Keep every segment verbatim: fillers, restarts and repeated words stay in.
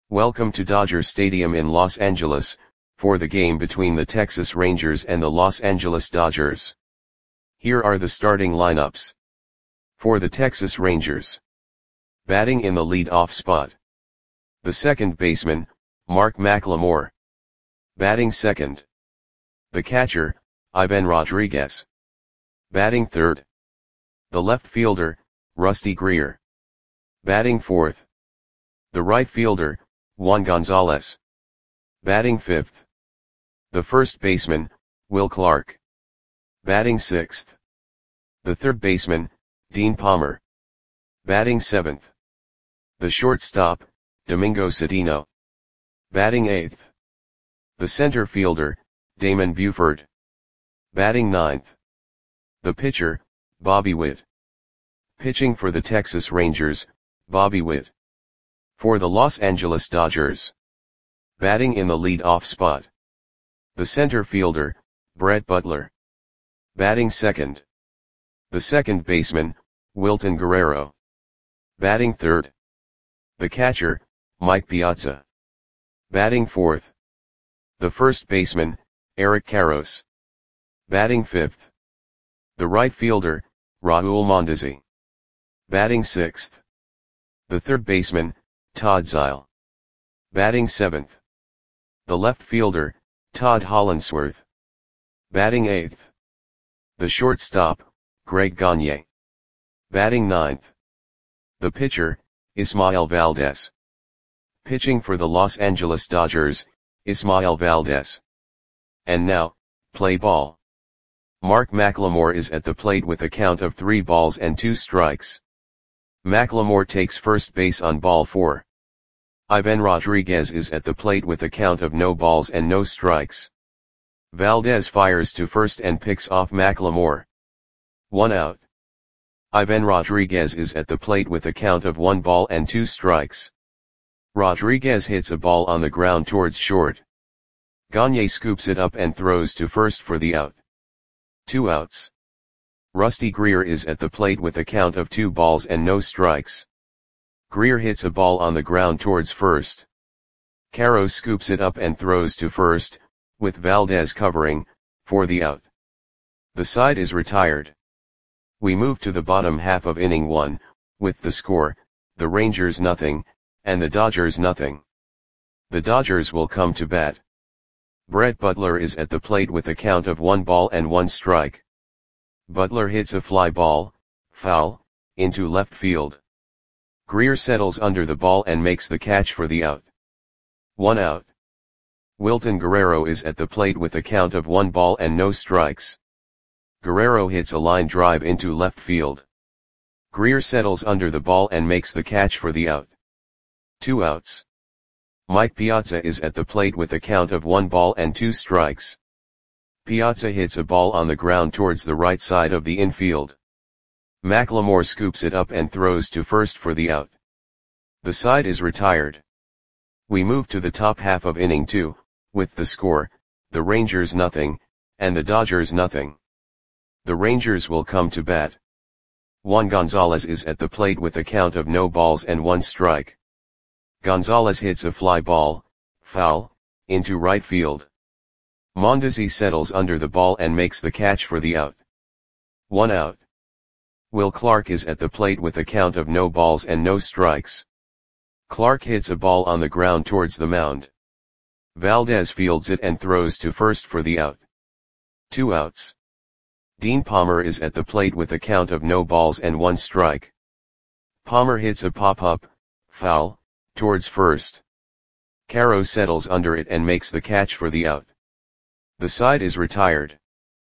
Welcome to Dodger Stadium in Los Angeles, for the game between the Texas Rangers and the Los Angeles Dodgers. Here are the starting lineups. For the Texas Rangers. Batting in the lead-off spot. The second baseman, Mark McLemore. Batting second. The catcher, Ivan Rodriguez. Batting third. The left fielder, Rusty Greer. Batting fourth. The right fielder, Juan Gonzalez. Batting fifth. The first baseman, Will Clark. Batting sixth. The third baseman, Dean Palmer. Batting seventh. The shortstop, Domingo Cedeno. Batting eighth. The center fielder, Damon Buford. Batting ninth. The pitcher, Bobby Witt. Pitching for the Texas Rangers, Bobby Witt. For the Los Angeles Dodgers. Batting in the lead-off spot. The center fielder, Brett Butler. Batting second. The second baseman, Wilton Guerrero. Batting third. The catcher, Mike Piazza. Batting fourth. The first baseman, Eric Karros. Batting fifth. The right fielder, Raul Mondesi. Batting sixth. The third baseman, Todd Zeile. Batting seventh. The left fielder, Todd Hollandsworth. Batting eighth. The shortstop, Greg Gagne. Batting ninth. The pitcher, Ismael Valdez. Pitching for the Los Angeles Dodgers, Ismael Valdez. And now, play ball. Mark McLemore is at the plate with a count of three balls and two strikes. McLemore takes first base on ball four. Ivan Rodriguez is at the plate with a count of no balls and no strikes. Valdez fires to first and picks off McLemore. One out. Ivan Rodriguez is at the plate with a count of one ball and two strikes. Rodriguez hits a ball on the ground towards short. Gagne scoops it up and throws to first for the out. Two outs. Rusty Greer is at the plate with a count of two balls and no strikes. Greer hits a ball on the ground towards first. Karros scoops it up and throws to first, with Valdez covering, for the out. The side is retired. We move to the bottom half of inning one, with the score, the Rangers nothing, and the Dodgers nothing. The Dodgers will come to bat. Brett Butler is at the plate with a count of one ball and one strike. Butler hits a fly ball, foul, into left field. Greer settles under the ball and makes the catch for the out. One out. Wilton Guerrero is at the plate with a count of one ball and no strikes. Guerrero hits a line drive into left field. Greer settles under the ball and makes the catch for the out. Two outs. Mike Piazza is at the plate with a count of one ball and two strikes. Piazza hits a ball on the ground towards the right side of the infield. McLemore scoops it up and throws to first for the out. The side is retired. We move to the top half of inning two, with the score, the Rangers nothing, and the Dodgers nothing. The Rangers will come to bat. Juan Gonzalez is at the plate with a count of no balls and one strike. Gonzalez hits a fly ball, foul, into right field. Mondesi settles under the ball and makes the catch for the out. One out. Will Clark is at the plate with a count of no balls and no strikes. Clark hits a ball on the ground towards the mound. Valdez fields it and throws to first for the out. Two outs. Dean Palmer is at the plate with a count of no balls and one strike. Palmer hits a pop-up, foul, towards first. Karros settles under it and makes the catch for the out. The side is retired.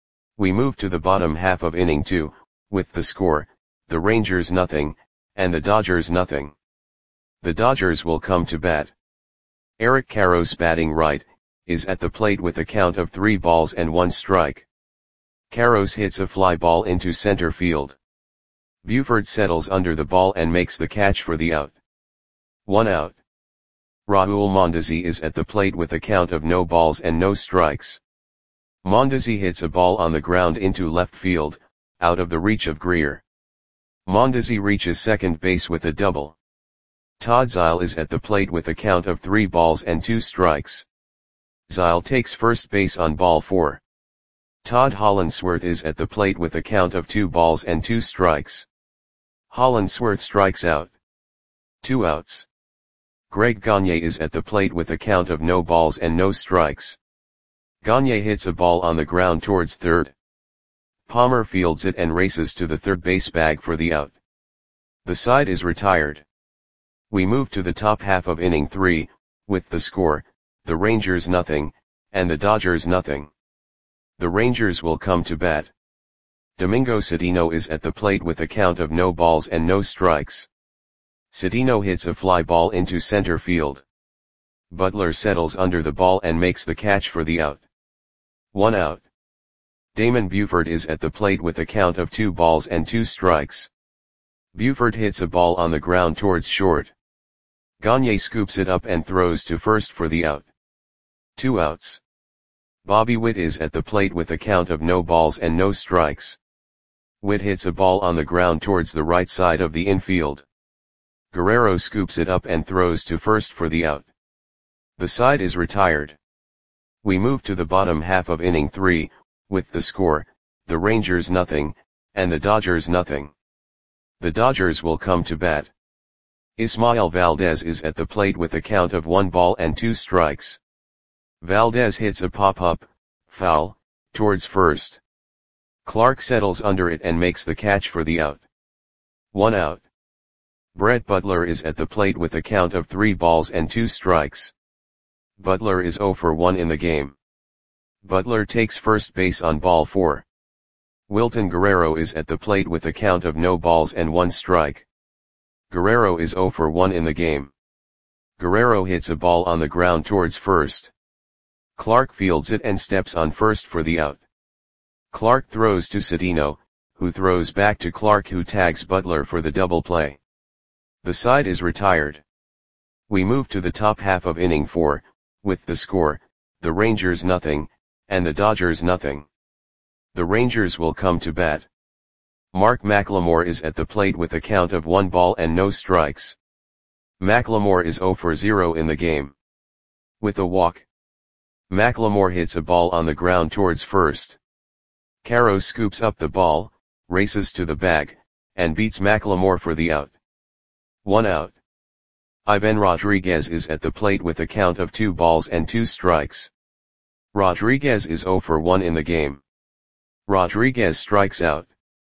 We move to the bottom half of inning two, with the score, the Rangers nothing, and the Dodgers nothing. The Dodgers will come to bat. Eric Karros batting right, is at the plate with a count of three balls and one strike. Karros hits a fly ball into center field. Buford settles under the ball and makes the catch for the out. One out. Raul Mondesi is at the plate with a count of no balls and no strikes. Mondesi hits a ball on the ground into left field, out of the reach of Greer. Mondesi reaches second base with a double. Todd Zeile is at the plate with a count of three balls and two strikes. Zeile takes first base on ball four. Todd Hollandsworth is at the plate with a count of two balls and two strikes. Hollandsworth strikes out. Two outs. Greg Gagne is at the plate with a count of no balls and no strikes. Gagne hits a ball on the ground towards third. Palmer fields it and races to the third base bag for the out. The side is retired. We move to the top half of inning three, with the score, the Rangers nothing, and the Dodgers nothing. The Rangers will come to bat. Domingo Cedeno is at the plate with a count of no balls and no strikes. Cedeno hits a fly ball into center field. Butler settles under the ball and makes the catch for the out. One out. Damon Buford is at the plate with a count of two balls and two strikes. Buford hits a ball on the ground towards short. Gagne scoops it up and throws to first for the out. Two outs. Bobby Witt is at the plate with a count of no balls and no strikes. Witt hits a ball on the ground towards the right side of the infield. Guerrero scoops it up and throws to first for the out. The side is retired. We move to the bottom half of inning three, with the score, the Rangers nothing, and the Dodgers nothing. The Dodgers will come to bat. Ismael Valdez is at the plate with a count of one ball and two strikes. Valdez hits a pop-up, foul, towards first. Clark settles under it and makes the catch for the out. One out. Brett Butler is at the plate with a count of three balls and two strikes. Butler is zero for one in the game. Butler takes first base on ball four. Wilton Guerrero is at the plate with a count of no balls and one strike. Guerrero is zero for one in the game. Guerrero hits a ball on the ground towards first. Clark fields it and steps on first for the out. Clark throws to Cedeno, who throws back to Clark, who tags Butler for the double play. The side is retired. We move to the top half of inning four, with the score, the Rangers nothing, and the Dodgers nothing. The Rangers will come to bat. Mark McLemore is at the plate with a count of one ball and no strikes. McLemore is zero for zero in the game. With a walk. McLemore hits a ball on the ground towards first. Caro scoops up the ball, races to the bag, and beats McLemore for the out. One out. Ivan Rodriguez is at the plate with a count of two balls and two strikes. Rodriguez is zero for one in the game. Rodriguez strikes out.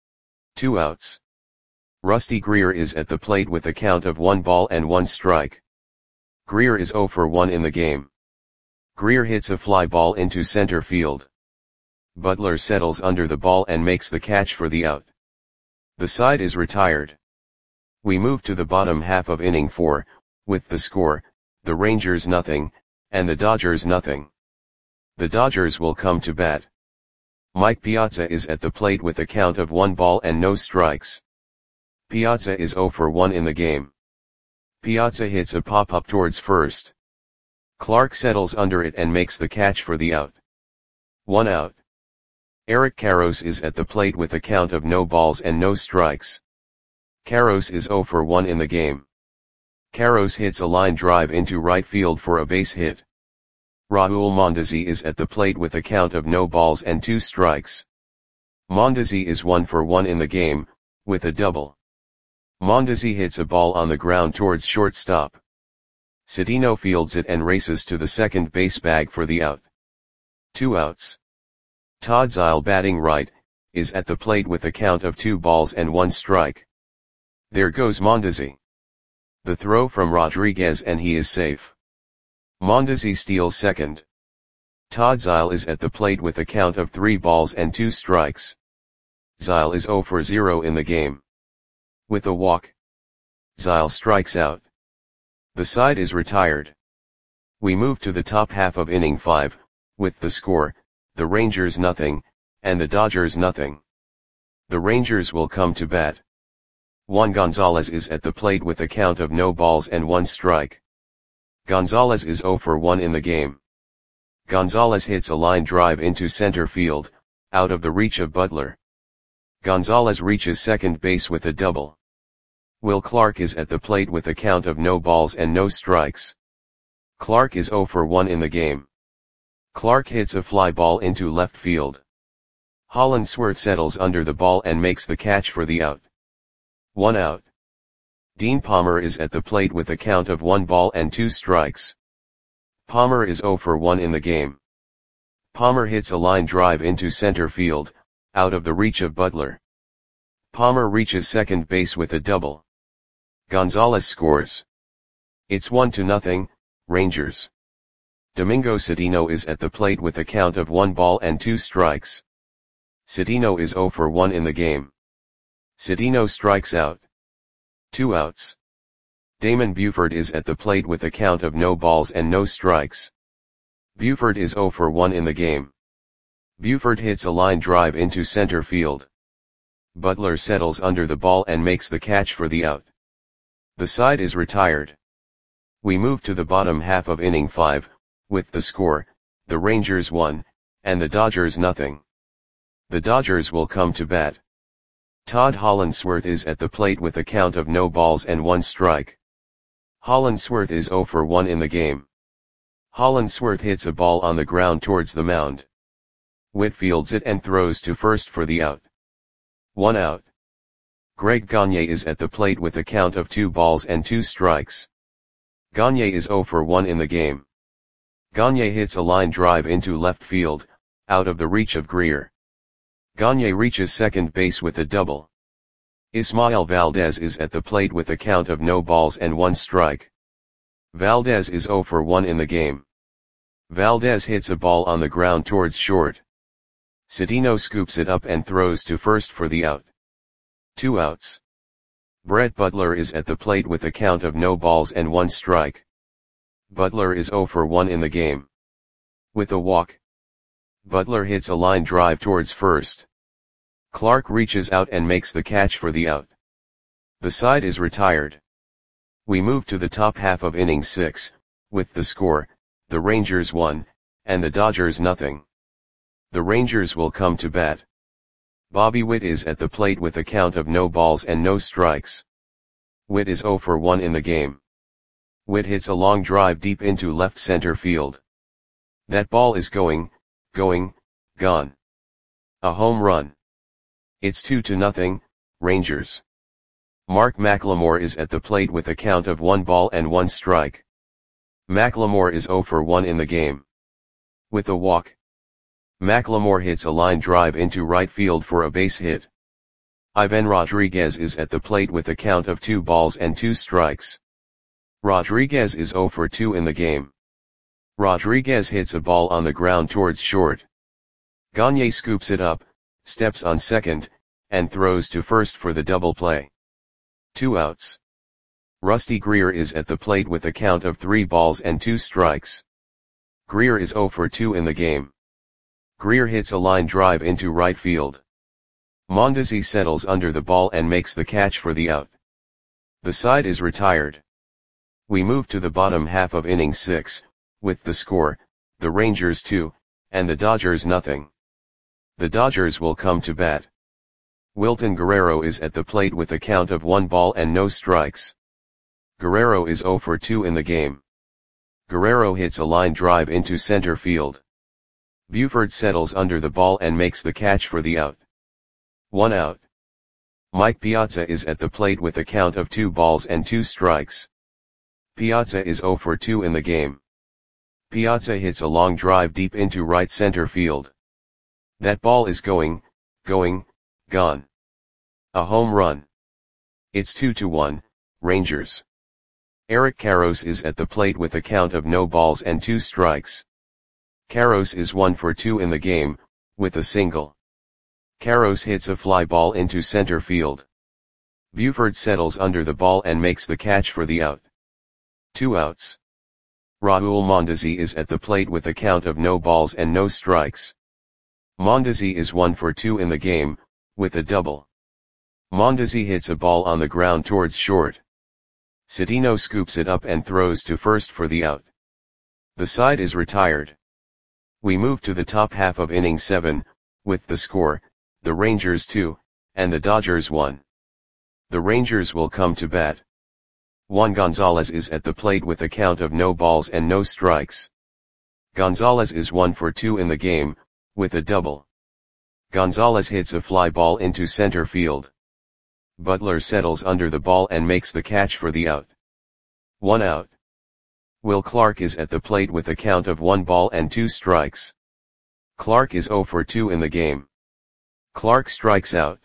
Two outs. Rusty Greer is at the plate with a count of one ball and one strike. Greer is zero for one in the game. Greer hits a fly ball into center field. Butler settles under the ball and makes the catch for the out. The side is retired. We move to the bottom half of inning four, with the score, the Rangers nothing, and the Dodgers nothing. The Dodgers will come to bat. Mike Piazza is at the plate with a count of one ball and no strikes. Piazza is zero for one in the game. Piazza hits a pop-up towards first. Clark settles under it and makes the catch for the out. One out. Eric Karros is at the plate with a count of no balls and no strikes. Karros is zero for one in the game. Karros hits a line drive into right field for a base hit. Raul Mondesi is at the plate with a count of no balls and two strikes. Mondesi is one for one in the game, with a double. Mondesi hits a ball on the ground towards shortstop. Cedeno fields it and races to the second base bag for the out. Two outs. Todd Zeile, batting right, is at the plate with a count of two balls and one strike. There goes Mondesi. The throw from Rodriguez and he is safe. Mondesi steals second. Todd Zeile is at the plate with a count of three balls and two strikes. Zeile is zero for zero in the game. With a walk. Zeile strikes out. The side is retired. We move to the top half of inning five, with the score, the Rangers nothing, and the Dodgers nothing. The Rangers will come to bat. Juan Gonzalez is at the plate with a count of no balls and one strike. Gonzalez is zero for one in the game. Gonzalez hits a line drive into center field, out of the reach of Butler. Gonzalez reaches second base with a double. Will Clark is at the plate with a count of no balls and no strikes. Clark is zero for one in the game. Clark hits a fly ball into left field. Hollandsworth settles under the ball and makes the catch for the out. One out. Dean Palmer is at the plate with a count of one ball and two strikes. Palmer is zero for one in the game. Palmer hits a line drive into center field, out of the reach of Butler. Palmer reaches second base with a double. Gonzalez scores. It's one to nothing, Rangers. Domingo Cedeno is at the plate with a count of one ball and two strikes. Cedeno is zero for one in the game. Cedeno strikes out. Two outs. Damon Buford is at the plate with a count of no balls and no strikes. Buford is zero for one in the game. Buford hits a line drive into center field. Butler settles under the ball and makes the catch for the out. The side is retired. We move to the bottom half of inning five, with the score, the Rangers one, and the Dodgers nothing. The Dodgers will come to bat. Todd Hollandsworth is at the plate with a count of no balls and one strike. Hollandsworth is zero for one in the game. Hollandsworth hits a ball on the ground towards the mound. Witt fields it and throws to first for the out. One out. Greg Gagne is at the plate with a count of two balls and two strikes. Gagne is zero for one in the game. Gagne hits a line drive into left field, out of the reach of Greer. Gagne reaches second base with a double. Ismael Valdez is at the plate with a count of no balls and one strike. Valdez is zero for one in the game. Valdez hits a ball on the ground towards short. Cedeno scoops it up and throws to first for the out. Two outs. Brett Butler is at the plate with a count of no balls and one strike. Butler is zero for one in the game. With a walk. Butler hits a line drive towards first. Clark reaches out and makes the catch for the out. The side is retired. We move to the top half of inning six, with the score, the Rangers one, and the Dodgers nothing. The Rangers will come to bat. Bobby Witt is at the plate with a count of no balls and no strikes. Witt is zero for one in the game. Witt hits a long drive deep into left center field. That ball is going, going, gone. A home run. It's two to nothing, Rangers. Mark McLemore is at the plate with a count of one ball and one strike. McLemore is zero for one in the game. With a walk. McLemore hits a line drive into right field for a base hit. Ivan Rodriguez is at the plate with a count of two balls and two strikes. Rodriguez is zero for two in the game. Rodriguez hits a ball on the ground towards short. Gagne scoops it up, steps on second, and throws to first for the double play. Two outs. Rusty Greer is at the plate with a count of three balls and two strikes. Greer is zero for two in the game. Greer hits a line drive into right field. Mondesi settles under the ball and makes the catch for the out. The side is retired. We move to the bottom half of inning six, with the score, the Rangers two, and the Dodgers nothing. The Dodgers will come to bat. Wilton Guerrero is at the plate with a count of one ball and no strikes. Guerrero is zero for two in the game. Guerrero hits a line drive into center field. Buford settles under the ball and makes the catch for the out. One out. Mike Piazza is at the plate with a count of two balls and two strikes. Piazza is zero for two in the game. Piazza hits a long drive deep into right center field. That ball is going, going, gone. A home run. It's two to one, Rangers. Eric Karros is at the plate with a count of no balls and two strikes. Karros is one for two in the game, with a single. Karros hits a fly ball into center field. Buford settles under the ball and makes the catch for the out. Two outs. Raul Mondesi is at the plate with a count of no balls and no strikes. Mondesi is one for two in the game, with a double. Mondesi hits a ball on the ground towards short. Cedeno scoops it up and throws to first for the out. The side is retired. We move to the top half of inning seven, with the score, the Rangers two, and the Dodgers one. The Rangers will come to bat. Juan Gonzalez is at the plate with a count of no balls and no strikes. Gonzalez is one for two in the game, with a double. Gonzalez hits a fly ball into center field. Butler settles under the ball and makes the catch for the out. One out. Will Clark is at the plate with a count of one ball and two strikes. Clark is zero for two in the game. Clark strikes out.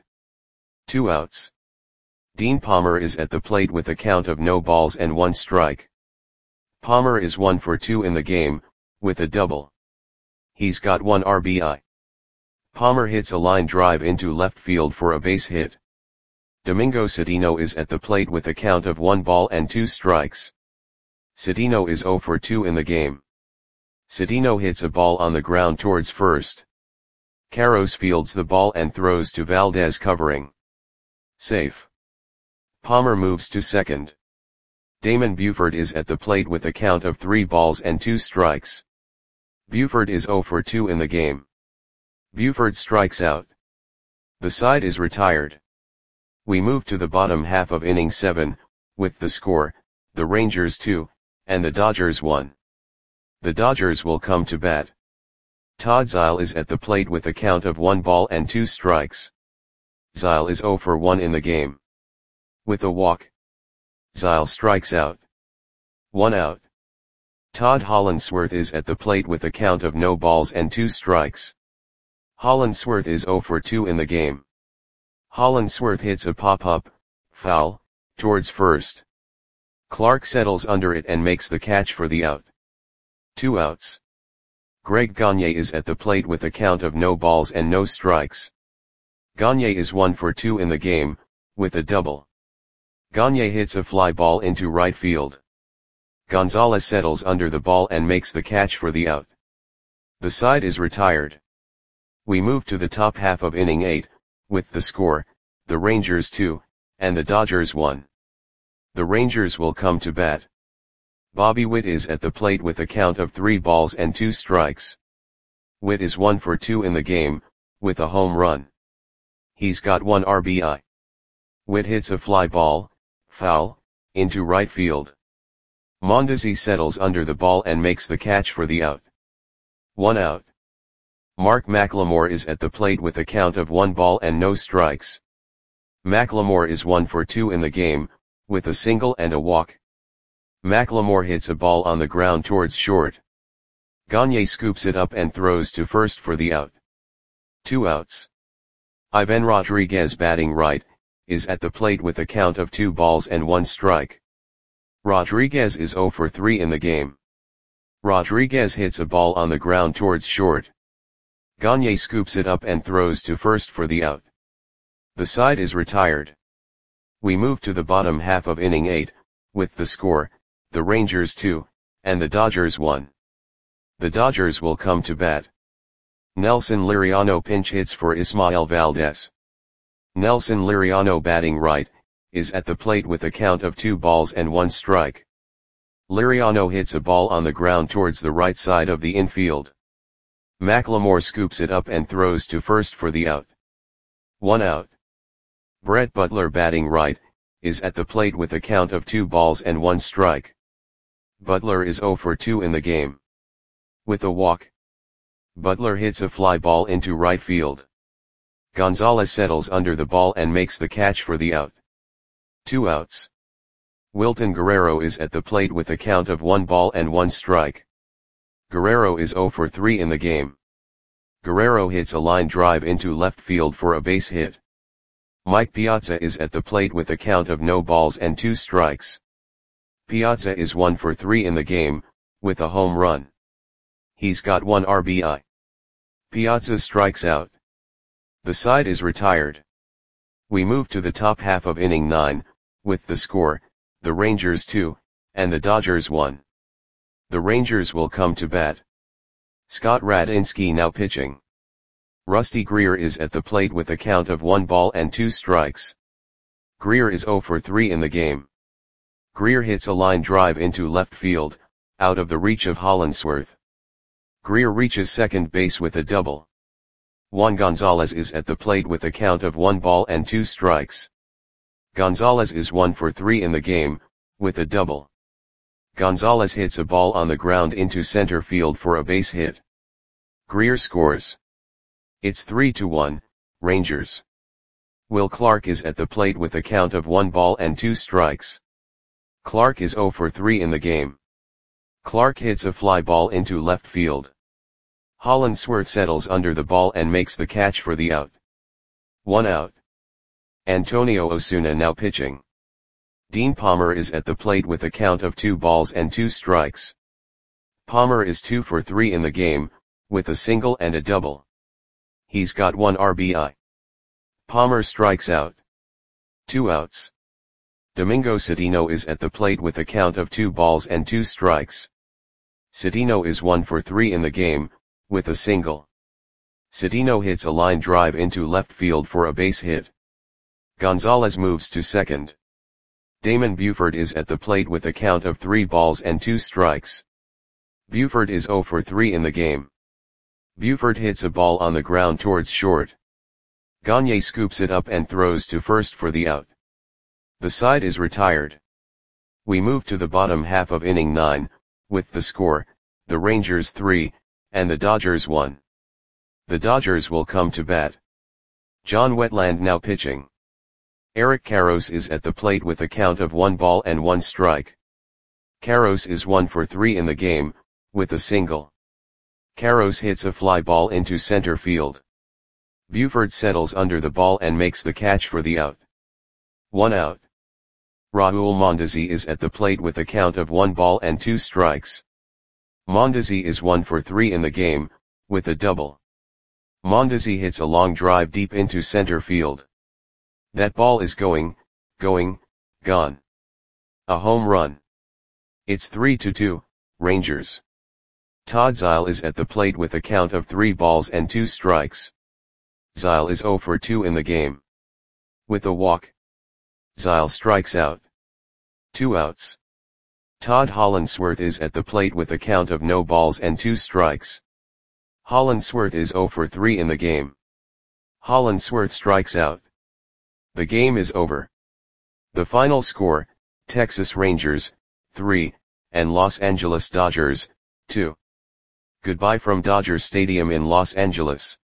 Two outs. Dean Palmer is at the plate with a count of no balls and one strike. Palmer is one for two in the game, with a double. He's got one R B I. Palmer hits a line drive into left field for a base hit. Domingo Cedeno is at the plate with a count of one ball and two strikes. Cedeno is zero for two in the game. Cedeno hits a ball on the ground towards first. Carros fields the ball and throws to Valdez covering. Safe. Palmer moves to second. Damon Buford is at the plate with a count of three balls and two strikes. Buford is zero for two in the game. Buford strikes out. The side is retired. We move to the bottom half of inning seven, with the score, the Rangers two, and the Dodgers one. The Dodgers will come to bat. Todd Zeile is at the plate with a count of one ball and two strikes. Zeile is zero for one in the game. With a walk. Zeile strikes out. One out. Todd Hollandsworth is at the plate with a count of no balls and two strikes. Hollandsworth is zero for two in the game. Hollandsworth hits a pop-up, foul, towards first. Clark settles under it and makes the catch for the out. Two outs. Greg Gagne is at the plate with a count of no balls and no strikes. Gagne is one for two in the game, with a double. Gagne hits a fly ball into right field. Gonzalez settles under the ball and makes the catch for the out. The side is retired. We move to the top half of inning eight, with the score, the Rangers two, and the Dodgers one. The Rangers will come to bat. Bobby Witt is at the plate with a count of three balls and two strikes. Witt is one for two in the game, with a home run. He's got one R B I. Witt hits a fly ball, foul, into right field. Mondesi settles under the ball and makes the catch for the out. One out. Mark McLemore is at the plate with a count of one ball and no strikes. McLemore is one for two in the game, with a single and a walk. McLemore hits a ball on the ground towards short. Gagne scoops it up and throws to first for the out. Two outs. Ivan Rodriguez, batting right, is at the plate with a count of two balls and one strike. Rodriguez is zero for three in the game. Rodriguez hits a ball on the ground towards short. Gagne scoops it up and throws to first for the out. The side is retired. We move to the bottom half of inning eight, with the score, the Rangers two, and the Dodgers one. The Dodgers will come to bat. Nelson Liriano pinch hits for Ismael Valdez. Nelson Liriano, batting right, is at the plate with a count of two balls and one strike. Liriano hits a ball on the ground towards the right side of the infield. McLemore scoops it up and throws to first for the out. One out. Brett Butler, batting right, is at the plate with a count of two balls and one strike. Butler is zero for two in the game. With a walk. Butler hits a fly ball into right field. Gonzalez settles under the ball and makes the catch for the out. Two outs. Wilton Guerrero is at the plate with a count of one ball and one strike. Guerrero is zero for three in the game. Guerrero hits a line drive into left field for a base hit. Mike Piazza is at the plate with a count of no balls and two strikes. Piazza is one for three in the game, with a home run. He's got one R B I. Piazza strikes out. The side is retired. We move to the top half of inning nine, with the score, the Rangers two, and the Dodgers one. The Rangers will come to bat. Scott Radinsky now pitching. Rusty Greer is at the plate with a count of one ball and two strikes. Greer is zero for three in the game. Greer hits a line drive into left field, out of the reach of Hollandsworth. Greer reaches second base with a double. Juan Gonzalez is at the plate with a count of one ball and two strikes. Gonzalez is one for three in the game, with a double. Gonzalez hits a ball on the ground into center field for a base hit. Greer scores. It's three to one, Rangers. Will Clark is at the plate with a count of one ball and two strikes. Clark is zero for three in the game. Clark hits a fly ball into left field. Hollandsworth settles under the ball and makes the catch for the out. One out. Antonio Osuna now pitching. Dean Palmer is at the plate with a count of two balls and two strikes. Palmer is two for three in the game, with a single and a double. He's got one R B I. Palmer strikes out. Two outs. Domingo Citino is at the plate with a count of two balls and two strikes. Citino is one for three in the game, with a single. Citino hits a line drive into left field for a base hit. Gonzalez moves to second. Damon Buford is at the plate with a count of three balls and two strikes. Buford is zero for three in the game. Buford hits a ball on the ground towards short. Gagne scoops it up and throws to first for the out. The side is retired. We move to the bottom half of inning nine, with the score, the Rangers three, and the Dodgers one. The Dodgers will come to bat. John Wetland now pitching. Eric Karros is at the plate with a count of one ball and one strike. Karros is one for three in the game, with a single. Karros hits a fly ball into center field. Buford settles under the ball and makes the catch for the out. One out. Raul Mondesi is at the plate with a count of one ball and two strikes. Mondesi is one for three in the game, with a double. Mondesi hits a long drive deep into center field. That ball is going, going, gone. A home run. It's three to two, Rangers. Todd Zeile is at the plate with a count of three balls and two strikes. Zeile is zero for two in the game. With a walk. Zeile strikes out. Two outs. Todd Hollandsworth is at the plate with a count of no balls and two strikes. Hollandsworth is zero for three in the game. Hollandsworth strikes out. The game is over. The final score, Texas Rangers, three, and Los Angeles Dodgers, two. Goodbye from Dodger Stadium in Los Angeles.